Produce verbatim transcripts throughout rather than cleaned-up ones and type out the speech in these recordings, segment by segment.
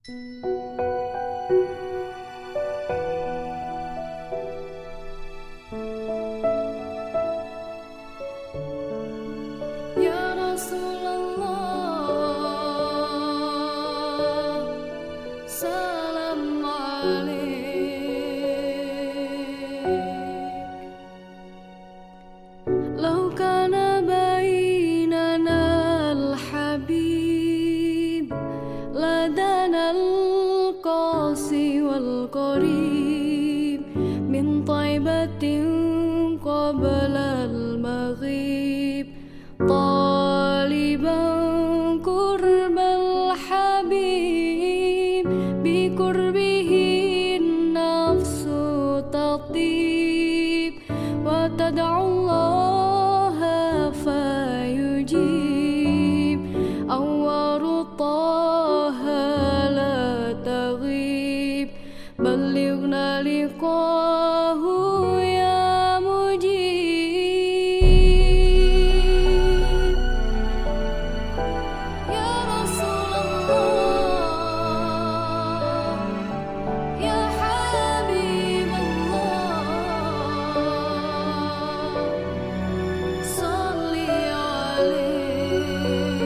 Ya Rasulullah, salam alaik. Lau kana bainana al-habib ladana al-qasi wal-qarib min taibatin qabla al-maghrib taliban qurbal habib bi qurbihi nafsu tatib wa tad'u Allah fayujib awwaru taha la taghib ballighna liqahu ya mujib. Ya Rasulullah, ya Habiballah, salli alaih.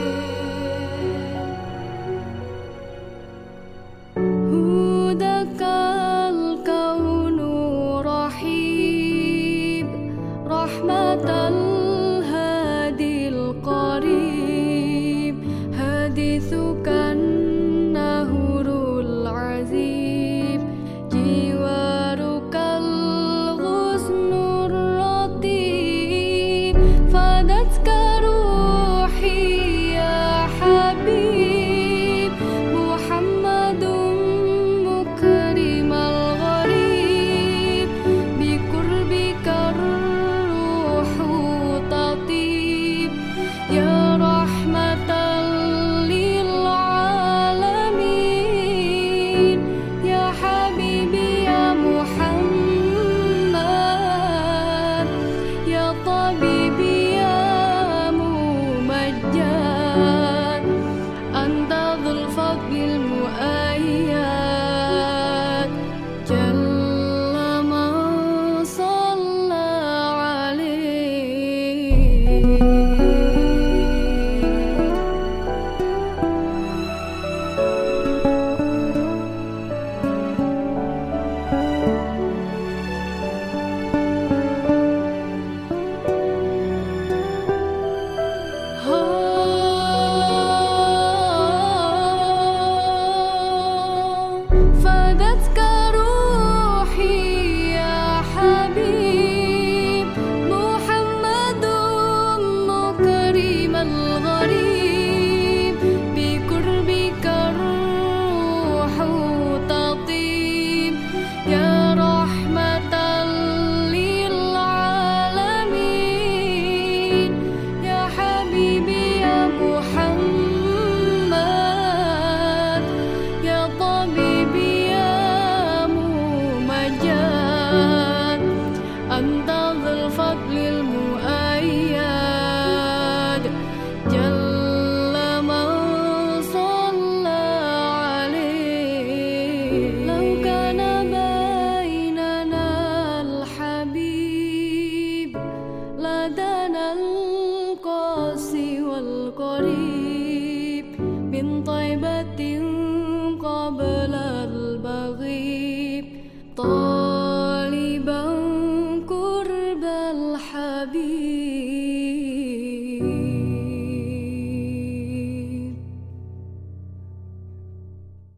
Hudakal kaunu rahib rahmatal hadil qarib hadithukan nahurul azib jiwarukal ghusnur ratib fadatka ruhi ya habib Muhammadun mukrimal gharib bikurbika ruhu tatib ya rahmatan lil alamin ya habibi ya Muhammad ya tabibi ya mumajjad anta dhul fadlil muayyad jalla man shalla alaih. Fadatka ruhi ya habib Muhammadun mukrimal gharib bikurbika ruhu tatib ya rahmatan lil alamin ya habibi ya Muhammad ya tabibi ya mumajjad anta dhul fadlil muayyad jalla man shalla alaih. Lau kana bainana al-habib ladana al-qasi wal-qarib min taibatin qabla